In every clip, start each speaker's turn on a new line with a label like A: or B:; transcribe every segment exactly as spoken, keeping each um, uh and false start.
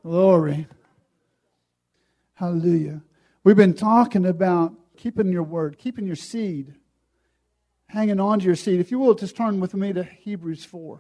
A: Glory. Hallelujah. We've been talking about keeping your word, keeping your seed, hanging on to your seed. If you will, just turn with me to Hebrews four.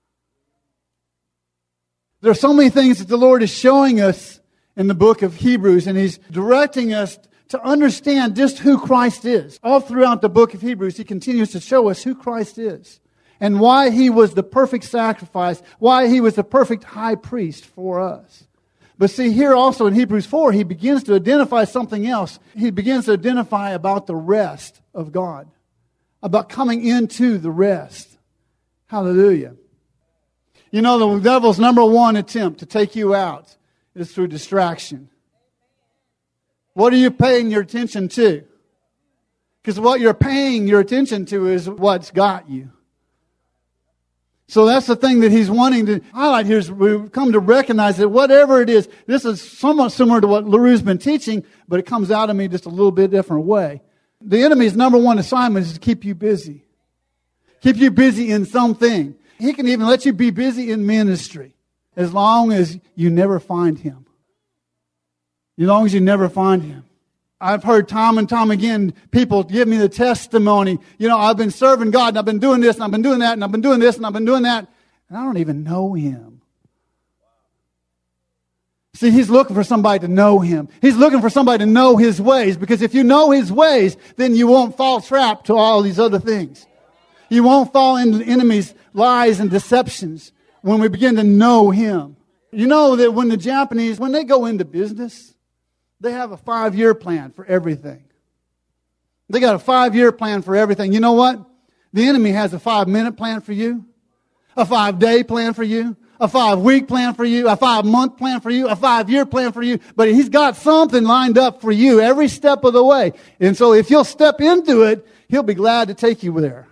A: There are so many things that the Lord is showing us in the book of Hebrews, and He's directing us to understand just who Christ is. All throughout the book of Hebrews, He continues to show us who Christ is and why He was the perfect sacrifice, why He was the perfect high priest for us. But see, here also in Hebrews four, He begins to identify something else. He begins to identify about the rest of God, about coming into the rest. Hallelujah. You know, the devil's number one attempt to take you out is through distraction. What are you paying your attention to? Because what you're paying your attention to is what's got you. So that's the thing that he's wanting to highlight here is we've come to recognize that whatever it is, this is somewhat similar to what LaRue's been teaching, but it comes out of me just a little bit different way. The enemy's number one assignment is to keep you busy. Keep you busy in something. He can even let you be busy in ministry as long as you never find Him. As long as you never find Him. I've heard time and time again people give me the testimony, you know, I've been serving God and I've been doing this and I've been doing that and I've been doing this and I've been doing that, and I don't even know Him. See, He's looking for somebody to know Him. He's looking for somebody to know His ways, because if you know His ways, then you won't fall trap to all these other things. You won't fall into the enemy's lies and deceptions when we begin to know Him. You know that when the Japanese, when they go into business, they have a five-year plan for everything. They got a five-year plan for everything. You know what? The enemy has a five-minute plan for you, a five-day plan for you, a five-week plan for you, a five-month plan for you, a five-year plan for you. But he's got something lined up for you every step of the way. And so if you'll step into it, He'll be glad to take you there.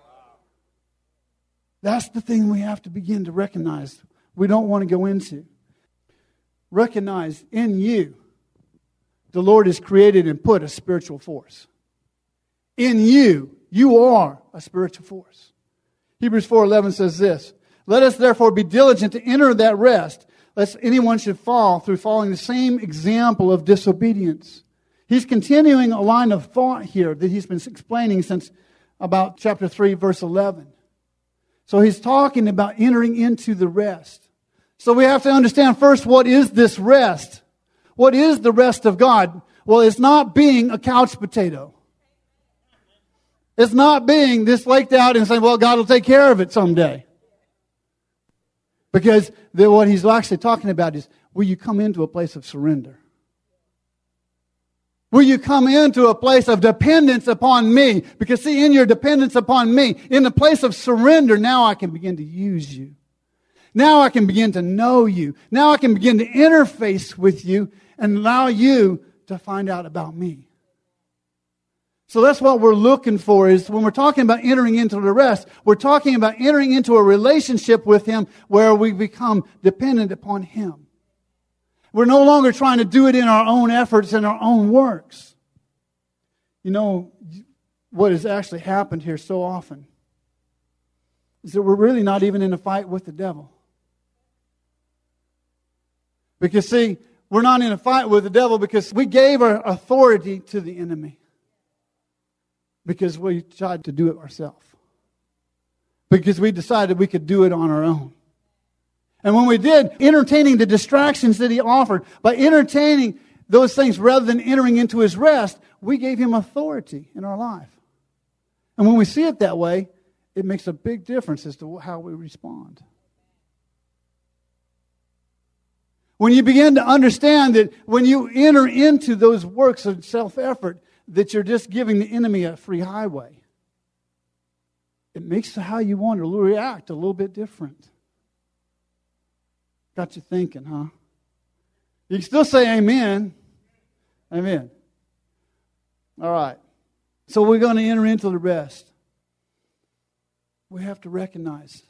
A: That's the thing we have to begin to recognize. We don't want to go into. Recognize in you, the Lord has created and put a spiritual force. In you, you are a spiritual force. Hebrews four eleven says this, "Let us therefore be diligent to enter that rest, lest anyone should fall through following the same example of disobedience." He's continuing a line of thought here that he's been explaining since about chapter three, verse eleven. So he's talking about entering into the rest. So we have to understand first, what is this rest? What is the rest of God? Well, it's not being a couch potato. It's not being this flaked out and saying, well, God will take care of it someday. Because the, what he's actually talking about is, will you come into a place of surrender? Will you come into a place of dependence upon me? Because see, in your dependence upon me, in the place of surrender, now I can begin to use you. Now I can begin to know you. Now I can begin to interface with you and allow you to find out about me. So that's what we're looking for, is when we're talking about entering into the rest, we're talking about entering into a relationship with Him where we become dependent upon Him. We're no longer trying to do it in our own efforts and our own works. You know, what has actually happened here so often is that we're really not even in a fight with the devil. Because see, we're not in a fight with the devil because we gave our authority to the enemy. Because we tried to do it ourselves. Because we decided we could do it on our own. And when we did, entertaining the distractions that He offered, by entertaining those things rather than entering into His rest, we gave Him authority in our life. And when we see it that way, it makes a big difference as to how we respond. When you begin to understand that when you enter into those works of self-effort, that you're just giving the enemy a free highway, it makes how you want to react a little bit different. Got you thinking, huh? You can still say amen. Amen. All right. So we're going to enter into the rest. We have to recognize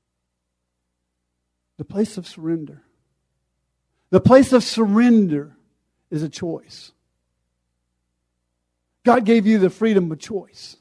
A: the place of surrender. The place of surrender is a choice. God gave you the freedom of choice.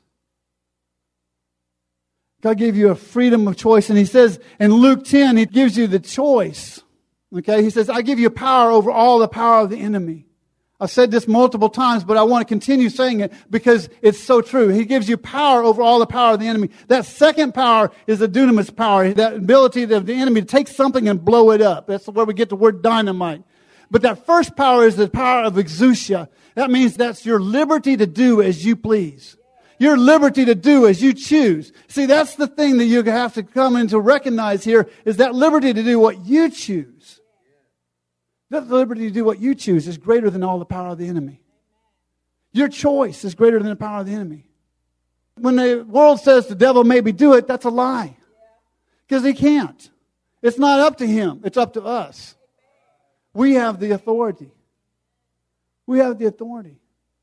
A: God gave you a freedom of choice. And He says in Luke ten, He gives you the choice Okay, he says, I give you power over all the power of the enemy. I've said this multiple times, but I want to continue saying it because it's so true. He gives you power over all the power of the enemy. That second power is the dunamis power, that ability of the enemy to take something and blow it up. That's where we get the word dynamite. But that first power is the power of exousia. That means that's your liberty to do as you please. Your liberty to do as you choose. See, that's the thing that you have to come in to recognize here, is that liberty to do what you choose. That liberty to do what you choose is greater than all the power of the enemy. Your choice is greater than the power of the enemy. When the world says the devil maybe do it, that's a lie. Because he can't. It's not up to him. It's up to us. We have the authority. We have the authority.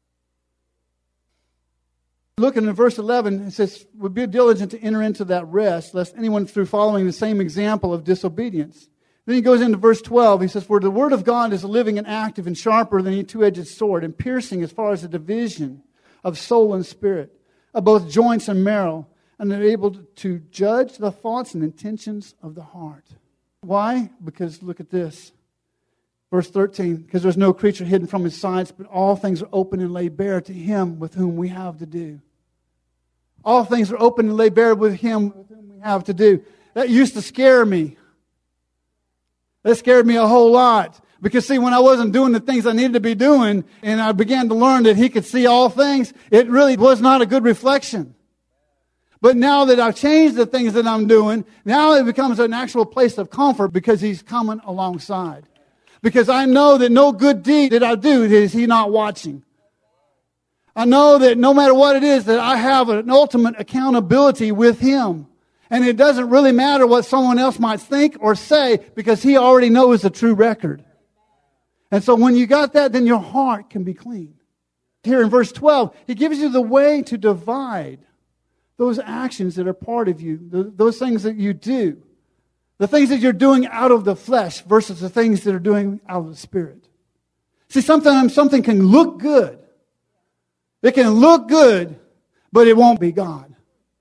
A: Looking in verse eleven, it says, "Would be diligent to enter into that rest, lest anyone through following the same example of disobedience." Then he goes into verse twelve. He says, "For the word of God is living and active and sharper than any two-edged sword, and piercing as far as the division of soul and spirit, of both joints and marrow, and they're able to judge the thoughts and intentions of the heart." Why? Because look at this. Verse thirteen, "Because there's no creature hidden from his sight, but all things are open and laid bare to him with whom we have to do." All things are open and laid bare with him with whom we have to do. That used to scare me. That scared me a whole lot. Because see, when I wasn't doing the things I needed to be doing, and I began to learn that he could see all things, it really was not a good reflection. But now that I've changed the things that I'm doing, now it becomes an actual place of comfort because he's coming alongside. Because I know that no good deed that I do is he not watching. I know that no matter what it is, that I have an ultimate accountability with him. And it doesn't really matter what someone else might think or say because he already knows the true record. And so when you got that, then your heart can be clean. Here in verse twelve, he gives you the way to divide those actions that are part of you, those things that you do. The things that you're doing out of the flesh versus the things that are doing out of the spirit. See, sometimes something can look good. It can look good, but it won't be God.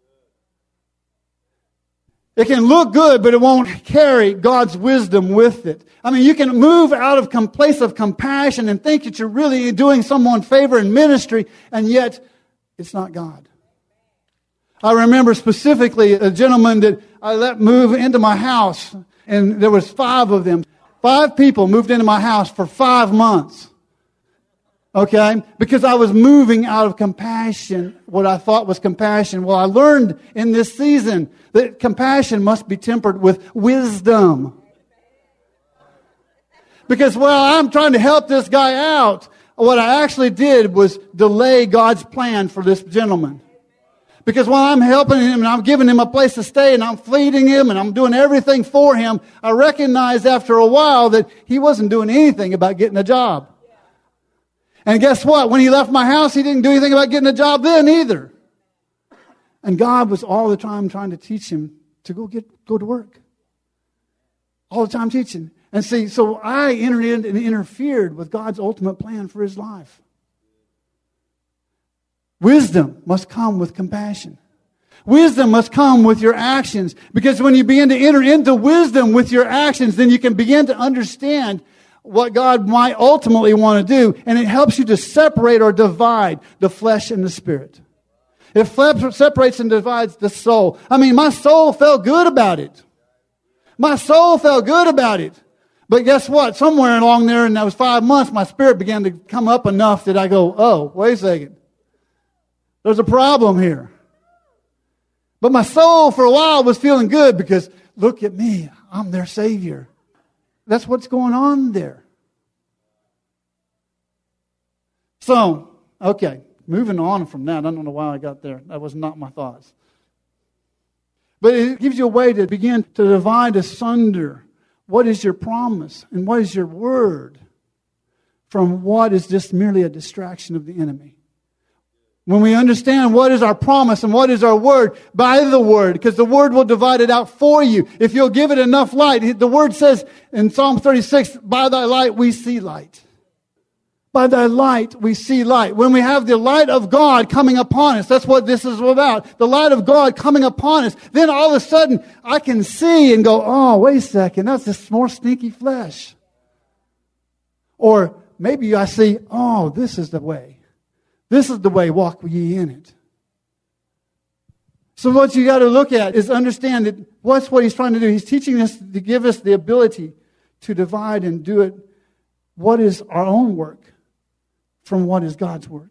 A: It can look good, but it won't carry God's wisdom with it. I mean, you can move out of a place of compassion and think that you're really doing someone favor in ministry, and yet it's not God. I remember specifically a gentleman that I let move into my house, and there was five of them. Five people moved into my house for five months. Okay? Because I was moving out of compassion, what I thought was compassion. Well, I learned in this season that compassion must be tempered with wisdom. Because while I'm trying to help this guy out, what I actually did was delay God's plan for this gentleman. Because while I'm helping him and I'm giving him a place to stay and I'm feeding him and I'm doing everything for him, I recognized after a while that he wasn't doing anything about getting a job. And guess what? When he left my house, he didn't do anything about getting a job then either. And God was all the time trying to teach him to go get go to work. All the time teaching. And see, so I entered in and interfered with God's ultimate plan for his life. Wisdom must come with compassion. Wisdom must come with your actions. Because when you begin to enter into wisdom with your actions, then you can begin to understand what God might ultimately want to do. And it helps you to separate or divide the flesh and the spirit. It separates and divides the soul. I mean, my soul felt good about it. My soul felt good about it. But guess what? Somewhere along there in those five months, my spirit began to come up enough that I go, oh, wait a second. There's a problem here. But my soul for a while was feeling good because look at me. I'm their Savior. That's what's going on there. So, okay, moving on from that. I don't know why I got there. That was not my thoughts. But it gives you a way to begin to divide asunder what is your promise and what is your word from what is just merely a distraction of the enemy. When we understand what is our promise and what is our word, by the word, because the word will divide it out for you. If you'll give it enough light. The word says in Psalm thirty-six, by thy light we see light. By thy light we see light. When we have the light of God coming upon us, that's what this is about. The light of God coming upon us. Then all of a sudden I can see and go, oh, wait a second, that's just more stinky flesh. Or maybe I see, oh, this is the way. This is the way, walk ye in it. So what you got to look at is understand that what's what he's trying to do. He's teaching us to give us the ability to divide and do it. What is our own work from what is God's work?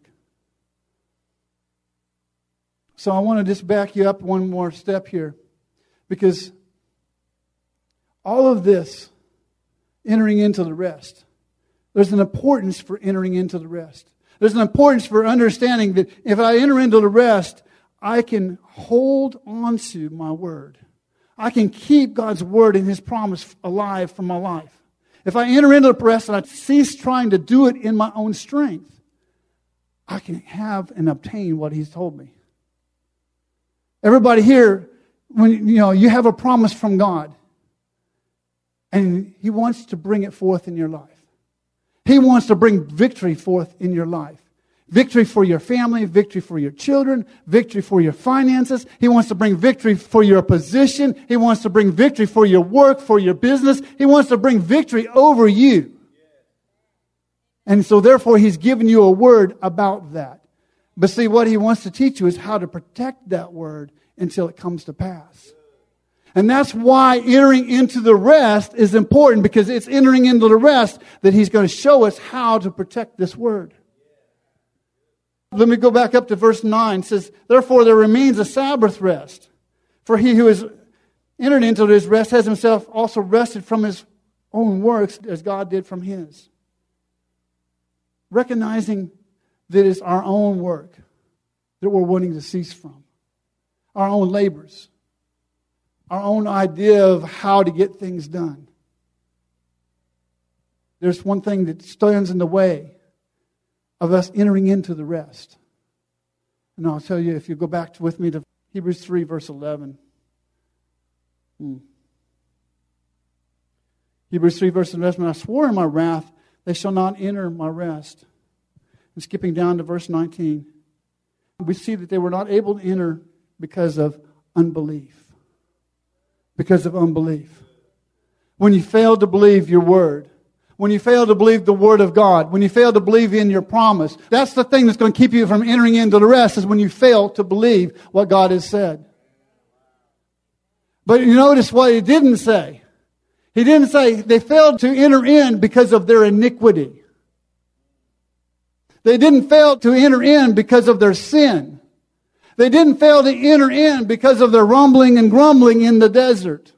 A: So I want to just back you up one more step here. Because all of this, entering into the rest, there's an importance for entering into the rest. There's an importance for understanding that if I enter into the rest, I can hold on to my word. I can keep God's word and His promise alive for my life. If I enter into the rest and I cease trying to do it in my own strength, I can have and obtain what He's told me. Everybody here, when you know you have a promise from God, and He wants to bring it forth in your life. He wants to bring victory forth in your life. Victory for your family, victory for your children, victory for your finances. He wants to bring victory for your position. He wants to bring victory for your work, for your business. He wants to bring victory over you. And so therefore He's given you a word about that. But see, what He wants to teach you is how to protect that word until it comes to pass. And that's why entering into the rest is important, because it's entering into the rest that He's going to show us how to protect this word. Let me go back up to verse nine. It says, therefore there remains a Sabbath rest. For he who has entered into his rest has himself also rested from his own works as God did from His. Recognizing that it's our own work that we're wanting to cease from. Our own labors. Our own idea of how to get things done. There's one thing that stands in the way of us entering into the rest. And I'll tell you, if you go back to, with me to Hebrews three, verse eleven. Hmm. Hebrews three, verse eleven. I swore in my wrath, they shall not enter my rest. And skipping down to verse nineteen. We see that they were not able to enter because of unbelief. Because of unbelief. When you fail to believe your word. When you fail to believe the word of God. When you fail to believe in your promise. That's the thing that's going to keep you from entering into the rest, is when you fail to believe what God has said. But you notice what He didn't say. He didn't say they failed to enter in because of their iniquity. They didn't fail to enter in because of their sin. They didn't fail to enter in because of their rumbling and grumbling in the desert.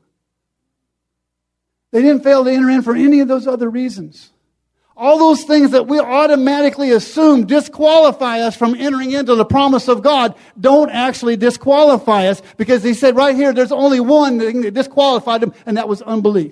A: They didn't fail to enter in for any of those other reasons. All those things that we automatically assume disqualify us from entering into the promise of God don't actually disqualify us, because He said right here there's only one thing that disqualified them, and that was unbelief.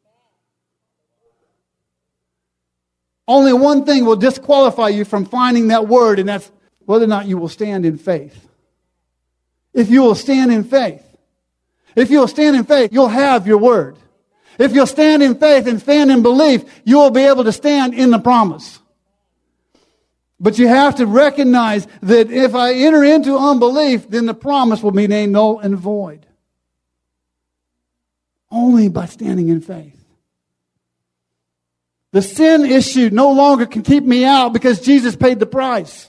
A: Only one thing will disqualify you from finding that word, and that's whether or not you will stand in faith. If you will stand in faith. If you will stand in faith, you'll have your word. If you'll stand in faith and stand in belief, you will be able to stand in the promise. But you have to recognize that if I enter into unbelief, then the promise will be made null and void. Only by standing in faith. The sin issue no longer can keep me out because Jesus paid the price.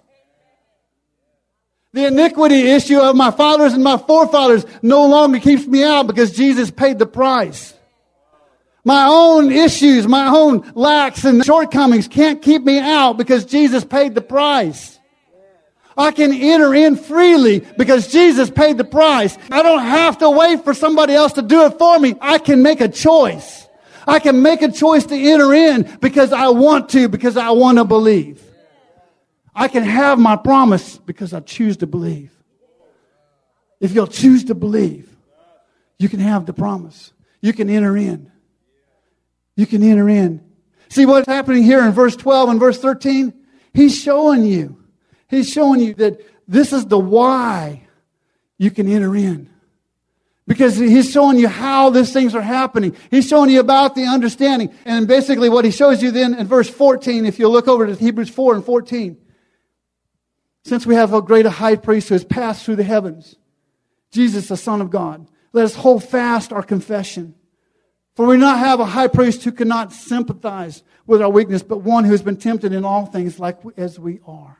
A: The iniquity issue of my fathers and my forefathers no longer keeps me out because Jesus paid the price. My own issues, my own lacks and shortcomings can't keep me out because Jesus paid the price. I can enter in freely because Jesus paid the price. I don't have to wait for somebody else to do it for me. I can make a choice. I can make a choice to enter in because I want to, because I want to believe. I can have my promise because I choose to believe. If you'll choose to believe, you can have the promise. You can enter in. You can enter in. See what's happening here in verse twelve and verse thirteen? He's showing you. He's showing you that this is the why you can enter in. Because He's showing you how these things are happening. He's showing you about the understanding. And basically what He shows you then in verse fourteen, if you look over to Hebrews four and fourteen. Since we have a great high priest who has passed through the heavens, Jesus, the Son of God, let us hold fast our confession. For we do not have a high priest who cannot sympathize with our weakness, but one who has been tempted in all things like as we are.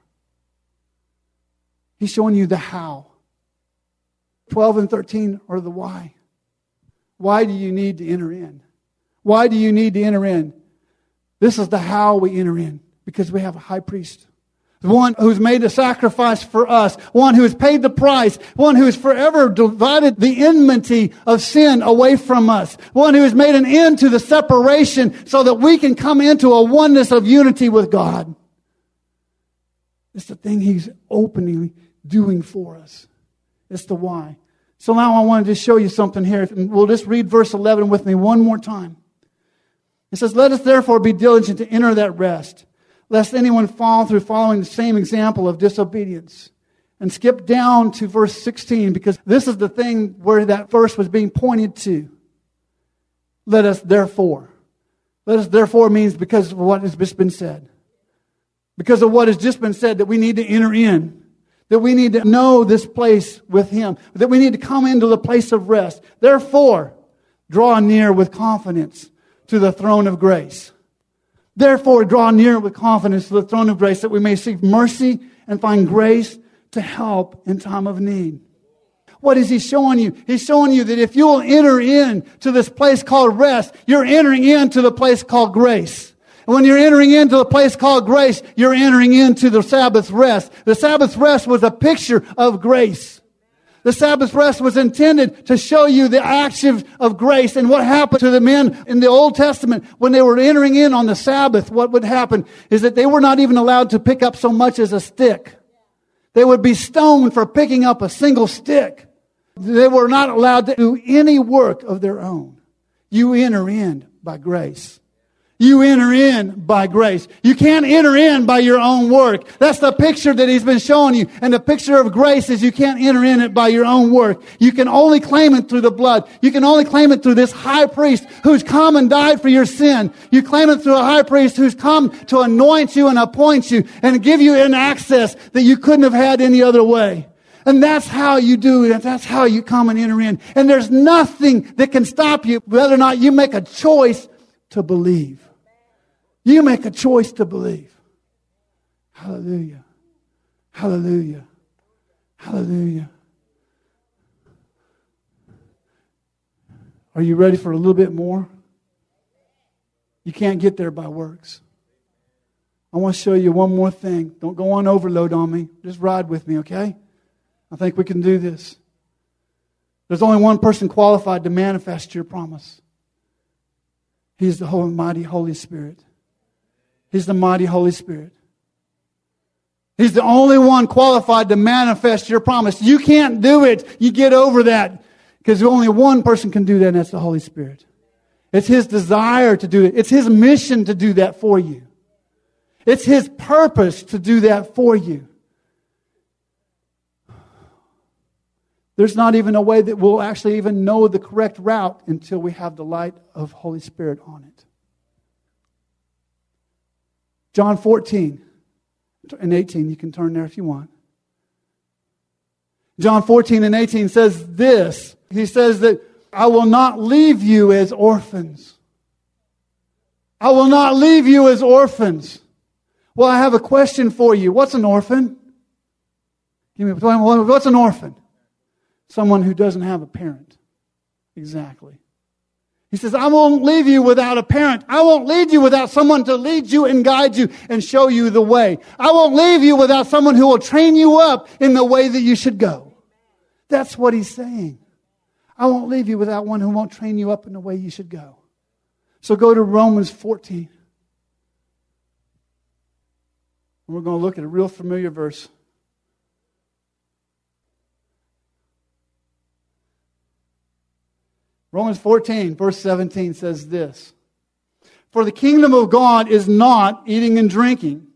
A: He's showing you the how. twelve and thirteen are the why. Why do you need to enter in? Why do you need to enter in? This is the how we enter in. Because we have a high priest. One who's made a sacrifice for us. One who has paid the price. One who has forever divided the enmity of sin away from us. One who has made an end to the separation so that we can come into a oneness of unity with God. It's the thing He's openly doing for us. It's the why. So now I wanted to show you something here. We'll just read verse eleven with me one more time. It says, let us therefore be diligent to enter that rest, lest anyone fall through following the same example of disobedience. And skip down to verse sixteen, because this is the thing where that verse was being pointed to. Let us therefore. Let us therefore means because of what has just been said. Because of what has just been said, that we need to enter in. That we need to know this place with Him. That we need to come into the place of rest. Therefore, draw near with confidence to the throne of grace. Therefore, draw near with confidence to the throne of grace, that we may seek mercy and find grace to help in time of need. What is He showing you? He's showing you that if you will enter in to this place called rest, you're entering into the place called grace. And when you're entering into the place called grace, you're entering into the Sabbath rest. The Sabbath rest was a picture of grace. The Sabbath rest was intended to show you the action of grace. And what happened to the men in the Old Testament when they were entering in on the Sabbath, what would happen is that they were not even allowed to pick up so much as a stick. They would be stoned for picking up a single stick. They were not allowed to do any work of their own. You enter in by grace. You enter in by grace. You can't enter in by your own work. That's the picture that He's been showing you. And the picture of grace is you can't enter in it by your own work. You can only claim it through the blood. You can only claim it through this high priest who's come and died for your sin. You claim it through a high priest who's come to anoint you and appoint you and give you an access that you couldn't have had any other way. And that's how you do it. That's how you come and enter in. And there's nothing that can stop you whether or not you make a choice to believe. You make a choice to believe. Hallelujah. Hallelujah. Hallelujah. Are you ready for a little bit more? You can't get there by works. I want to show you one more thing. Don't go on overload on me. Just ride with me, okay? I think we can do this. There's only one person qualified to manifest your promise. He's the Holy, mighty Holy Spirit. He's the mighty Holy Spirit. He's the only one qualified to manifest your promise. You can't do it. You get over that. Because only one person can do that, and that's the Holy Spirit. It's His desire to do it. It's His mission to do that for you. It's His purpose to do that for you. There's not even a way that we'll actually even know the correct route until we have the light of Holy Spirit on it. John fourteen and eighteen, you can turn there if you want. John fourteen and eighteen says this. He says that I will not leave you as orphans. I will not leave you as orphans. Well, I have a question for you. What's an orphan? Give me what's an orphan? Someone who doesn't have a parent. Exactly. He says, I won't leave you without a parent. I won't lead you without someone to lead you and guide you and show you the way. I won't leave you without someone who will train you up in the way that you should go. That's what He's saying. I won't leave you without one who won't train you up in the way you should go. So go to Romans fourteen. We're going to look at a real familiar verse. Romans fourteen, verse seventeen says this. For the kingdom of God is not eating and drinking.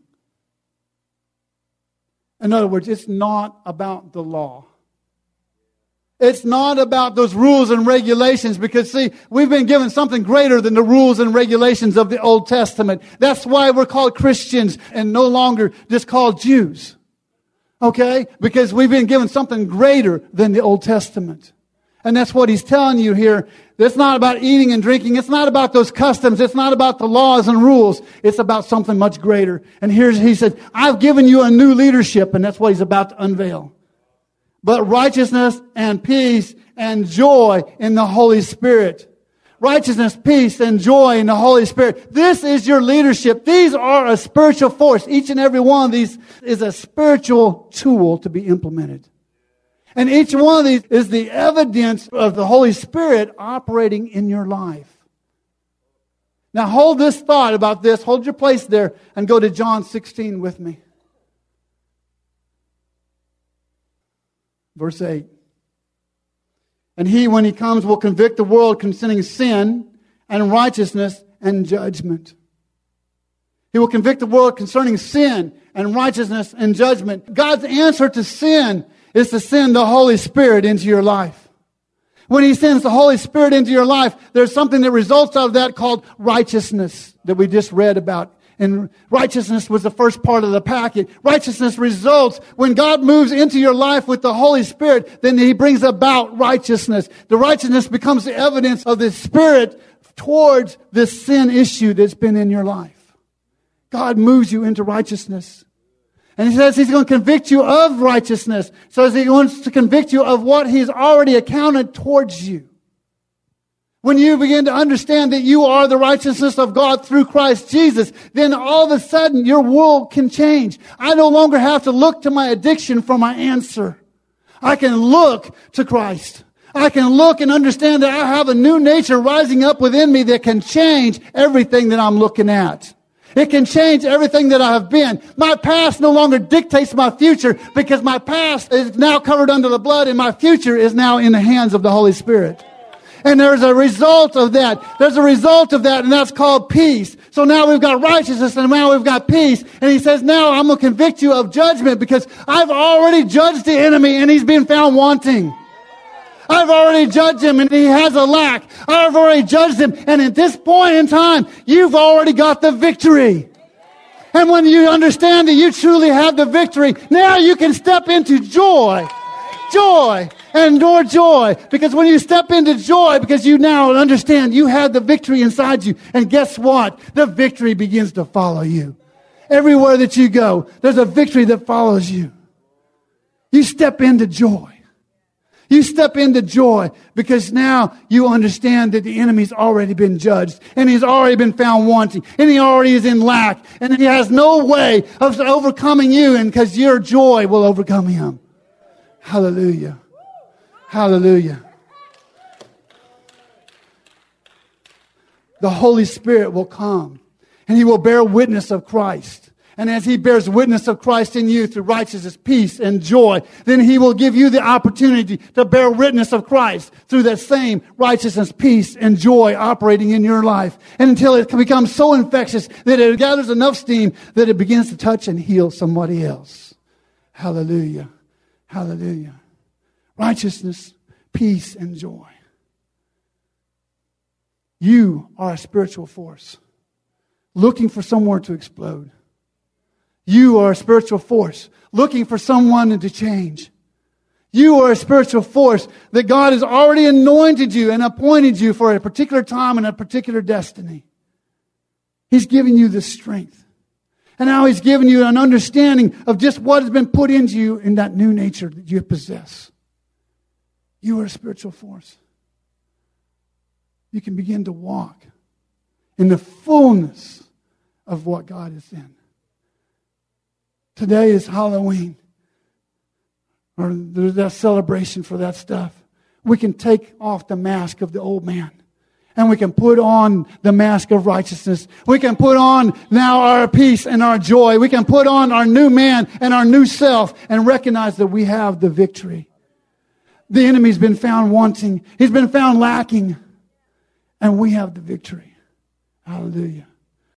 A: In other words, it's not about the law. It's not about those rules and regulations because, see, we've been given something greater than the rules and regulations of the Old Testament. That's why we're called Christians and no longer just called Jews. Okay? Because we've been given something greater than the Old Testament. And that's what he's telling you here. It's not about eating and drinking. It's not about those customs. It's not about the laws and rules. It's about something much greater. And here's, he said, I've given you a new leadership. And that's what he's about to unveil. But righteousness and peace and joy in the Holy Spirit. Righteousness, peace, and joy in the Holy Spirit. This is your leadership. These are a spiritual force. Each and every one of these is a spiritual tool to be implemented. And each one of these is the evidence of the Holy Spirit operating in your life. Now hold this thought about this. Hold your place there and go to John sixteen with me. Verse eight. And he, when he comes, will convict the world concerning sin and righteousness and judgment. He will convict the world concerning sin and righteousness and judgment. God's answer to sin is to send the Holy Spirit into your life. When he sends the Holy Spirit into your life, there's something that results out of that called righteousness that we just read about. And righteousness was the first part of the packet. Righteousness results when God moves into your life with the Holy Spirit, then he brings about righteousness. The righteousness becomes the evidence of the Spirit towards this sin issue that's been in your life. God moves you into righteousness. And he says he's going to convict you of righteousness. So he wants to convict you of what he's already accounted towards you. When you begin to understand that you are the righteousness of God through Christ Jesus, then all of a sudden your world can change. I no longer have to look to my addiction for my answer. I can look to Christ. I can look and understand that I have a new nature rising up within me that can change everything that I'm looking at. It can change everything that I have been. My past no longer dictates my future because my past is now covered under the blood and my future is now in the hands of the Holy Spirit. And there's a result of that. There's a result of that, and that's called peace. So now we've got righteousness, and now we've got peace. And he says, now I'm going to convict you of judgment because I've already judged the enemy, and he's been found wanting. I've already judged him, and he has a lack. I've already judged him, and at this point in time, you've already got the victory. And when you understand that you truly have the victory, now you can step into joy. Joy. And more joy. Because when you step into joy, because you now understand you have the victory inside you. And guess what? The victory begins to follow you. Everywhere that you go, there's a victory that follows you. You step into joy. You step into joy because now you understand that the enemy's already been judged and he's already been found wanting and he already is in lack and he has no way of overcoming you, and because your joy will overcome him. Hallelujah. Hallelujah. The Holy Spirit will come and he will bear witness of Christ. And as he bears witness of Christ in you through righteousness, peace, and joy, then he will give you the opportunity to bear witness of Christ through that same righteousness, peace, and joy operating in your life. And until it becomes so infectious that it gathers enough steam that it begins to touch and heal somebody else. Hallelujah. Hallelujah. Righteousness, peace, and joy. You are a spiritual force looking for somewhere to explode. You are a spiritual force looking for someone to change. You are a spiritual force that God has already anointed you and appointed you for a particular time and a particular destiny. He's given you the strength. And now he's given you an understanding of just what has been put into you in that new nature that you possess. You are a spiritual force. You can begin to walk in the fullness of what God is in. Today is Halloween, or there's that celebration for that stuff. We can take off the mask of the old man, and we can put on the mask of righteousness. We can put on now our peace and our joy. We can put on our new man and our new self and recognize that we have the victory. The enemy's been found wanting. He's been found lacking. And we have the victory. Hallelujah.